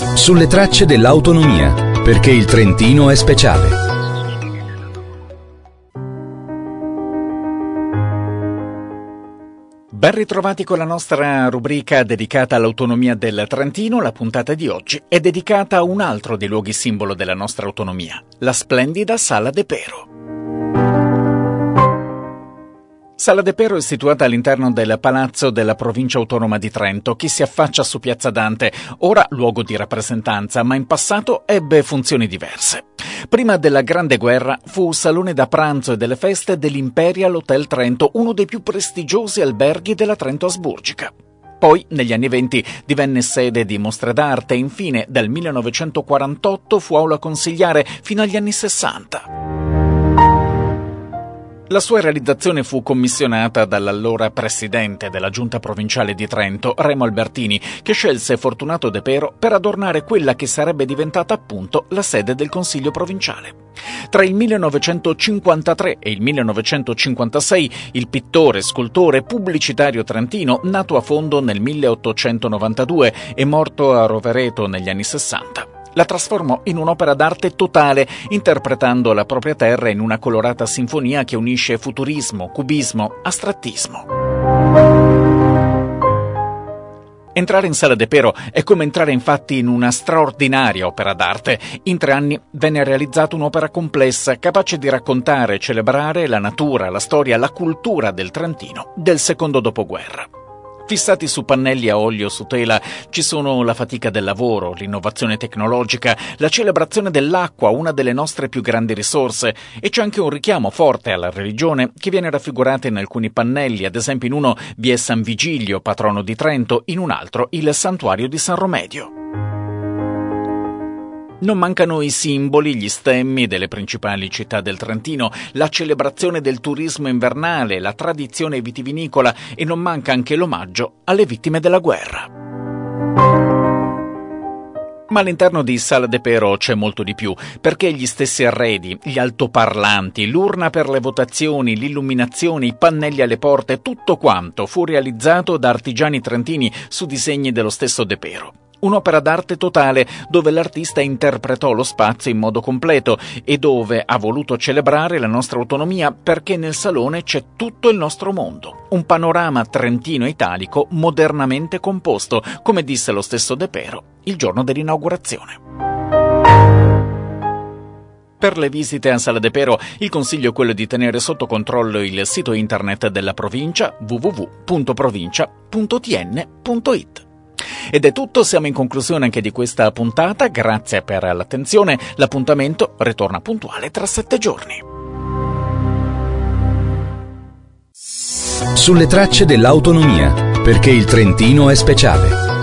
Sulle tracce dell'autonomia, perché il Trentino è speciale. Ben ritrovati con la nostra rubrica dedicata all'autonomia del Trentino. La puntata di oggi è dedicata a un altro dei luoghi simbolo della nostra autonomia, la splendida Sala de Pero. Sala de Pero è situata all'interno del Palazzo della Provincia Autonoma di Trento, che si affaccia su Piazza Dante, ora luogo di rappresentanza, ma in passato ebbe funzioni diverse. Prima della Grande Guerra fu salone da pranzo e delle feste dell'Imperial Hotel Trento, uno dei più prestigiosi alberghi della Trento asburgica. Poi, negli anni '20, divenne sede di mostre d'arte e infine, dal 1948, fu aula consigliare fino agli anni '60. La sua realizzazione fu commissionata dall'allora presidente della Giunta Provinciale di Trento, Remo Albertini, che scelse Fortunato de Pero per adornare quella che sarebbe diventata appunto la sede del Consiglio Provinciale. Tra il 1953 e il 1956, il pittore, scultore, pubblicitario trentino, nato a Fondo nel 1892 e morto a Rovereto negli anni '60, la trasformò in un'opera d'arte totale, interpretando la propria terra in una colorata sinfonia che unisce futurismo, cubismo, astrattismo. Entrare in Sala de Pero è come entrare infatti in una straordinaria opera d'arte. In 3 anni venne realizzata un'opera complessa, capace di raccontare e celebrare la natura, la storia, la cultura del Trentino del secondo dopoguerra. Fissati su pannelli a olio su tela ci sono la fatica del lavoro, l'innovazione tecnologica, la celebrazione dell'acqua, una delle nostre più grandi risorse, e c'è anche un richiamo forte alla religione che viene raffigurata in alcuni pannelli. Ad esempio in uno vi è San Vigilio, patrono di Trento, in un altro il santuario di San Romedio. Non mancano i simboli, gli stemmi delle principali città del Trentino, la celebrazione del turismo invernale, la tradizione vitivinicola e non manca anche l'omaggio alle vittime della guerra. Ma all'interno di Sala de Pero c'è molto di più, perché gli stessi arredi, gli altoparlanti, l'urna per le votazioni, l'illuminazione, i pannelli alle porte, tutto quanto fu realizzato da artigiani trentini su disegni dello stesso de Pero. Un'opera d'arte totale dove l'artista interpretò lo spazio in modo completo e dove ha voluto celebrare la nostra autonomia, perché nel salone c'è tutto il nostro mondo. Un panorama trentino-italico modernamente composto, come disse lo stesso de Pero il giorno dell'inaugurazione. Per le visite a Sala de Pero il consiglio è quello di tenere sotto controllo il sito internet della provincia www.provincia.tn.it. Ed è tutto, siamo in conclusione anche di questa puntata, grazie per l'attenzione, l'appuntamento ritorna puntuale tra 7 giorni. Sulle tracce dell'autonomia, perché il Trentino è speciale.